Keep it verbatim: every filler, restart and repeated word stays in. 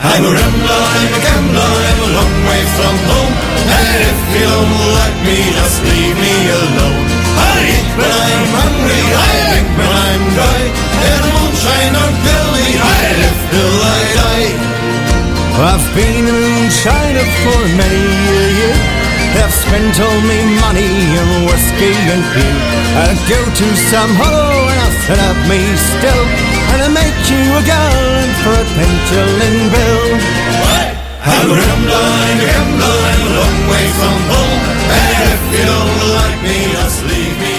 I'm a rambler, I'm a gambler, I'm a long way from home. And if you don't like me, just leave me alone. I eat when I'm hungry, I drink when I'm dry. And the moonshine don't kill me, I live till I die. I've been in China for many a year. They've spent all me money in whiskey and beer. I'll go to some hollow and I'll fill up me still, and I'll make you a gun for a pencilling bill. I'm a rambler, I'm a gambler, I'm a long way from home. And if you don't like me, just leave me